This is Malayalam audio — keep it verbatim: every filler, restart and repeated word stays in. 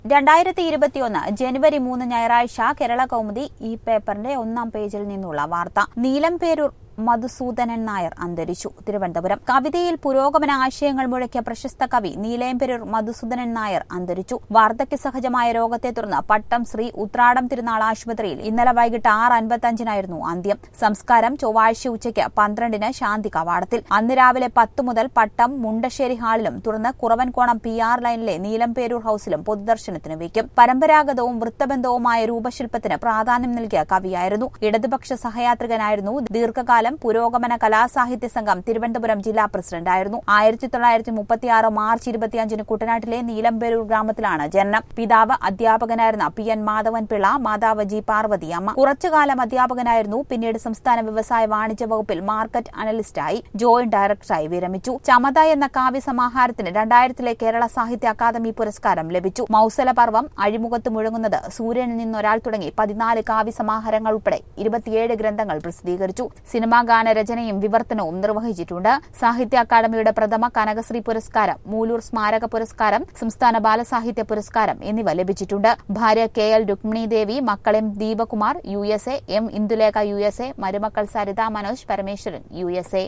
രണ്ടായിരത്തി ഇരുപത്തിയൊന്ന് ജനുവരി മൂന്ന് ഞായറാഴ്ച കേരള കൗമുദി ഈ പേപ്പറിന്റെ ഒന്നാം പേജിൽ നിന്നുള്ള വാർത്ത. നീലംപേരൂർ മധുസൂദനൻ നായർ അന്തരിച്ചു. തിരുവനന്തപുരം. കവിതയിൽ പുരോഗമന ആശയങ്ങൾ മുഴക്കിയ പ്രശസ്ത കവി നീലംപേരൂർ മധുസൂദനൻ നായർ അന്തരിച്ചു. വാർദ്ധക്യ സഹജമായ രോഗത്തെ തുടർന്ന് പട്ടം ശ്രീ ഉത്രാടം തിരുനാൾ ആശുപത്രിയിൽ ഇന്നലെ വൈകിട്ട് ആറ് അൻപത്തിയഞ്ചിനായിരുന്നു അന്ത്യം. സംസ്കാരം ചൊവ്വാഴ്ച ഉച്ചയ്ക്ക് പന്ത്രണ്ടിന് ശാന്തി കവാടത്തിൽ. അന്ന് രാവിലെ പത്ത് മുതൽ പട്ടം മുണ്ടശ്ശേരി ഹാളിലും തുടർന്ന് കുറവൻകോണം പി ആർ ലൈനിലെ നീലംപേരൂർ ഹൌസിലും പൊതുദർശനത്തിന് വയ്ക്കും. പരമ്പരാഗതവും വൃത്തബന്ധവുമായ രൂപശില്പത്തിന് പ്രാധാന്യം നൽകിയ കവിയായിരുന്നു. ഇടതുപക്ഷ സഹയാത്രികനായിരുന്നു. ദീർഘകാലം പുരോഗമന കലാസാഹിത്യ സംഘം തിരുവനന്തപുരം ജില്ലാ പ്രസിഡന്റായിരുന്നു. ആയിരത്തി തൊള്ളായിരത്തി മുപ്പത്തിയാറ് മാർച്ച് ഇരുപത്തിയഞ്ചിന് കുട്ടനാട്ടിലെ നീലംപേരൂർ ഗ്രാമത്തിലാണ് ജനനം. പിതാവ് അധ്യാപകനായിരുന്ന പി എൻ മാധവൻ പിള്ള, മാതാവ് ജി പാർവതിയമ്മ. കുറച്ചുകാലം അധ്യാപകനായിരുന്നു. പിന്നീട് സംസ്ഥാന വ്യവസായ വാണിജ്യ വകുപ്പിൽ മാർക്കറ്റ് അനലിസ്റ്റായി ജോയിന്റ് ഡയറക്ടറായി വിരമിച്ചു. ചമത എന്ന കാവ്യസമാഹാരത്തിന് രണ്ടായിരത്തിലെ കേരള സാഹിത്യ അക്കാദമി പുരസ്കാരം ലഭിച്ചു. മൌസലപർവം, അഴിമുഖത്ത് മുഴങ്ങുന്നത്, സൂര്യനിൽ നിന്നൊരാൾ തുടങ്ങി പതിനാല് കാവ്യസമാഹാരങ്ങൾ ഉൾപ്പെടെ ഇരുപത്തിയേഴ് ഗ്രന്ഥങ്ങൾ പ്രസിദ്ധീകരിച്ചു. സിനിമാ ഗാന രചനയും വിവർത്തനവും നിർവഹിച്ചിട്ടുണ്ട്. സാഹിത്യ അക്കാദമിയുടെ പ്രഥമ കനകശ്രീ പുരസ്കാരം, മൂലൂർ സ്മാരക പുരസ്കാരം, സംസ്ഥാന ബാലസാഹിത്യ പുരസ്കാരം എന്നിവ ലഭിച്ചിട്ടുണ്ട്. ഭാര്യ കെ എൽ രുക്മിണി ദേവി, മക്കൾ M Deepakumar U S A, M Indulekha U S A, മരുമക്കൾ Saritha Manoj Parameswaran U S A.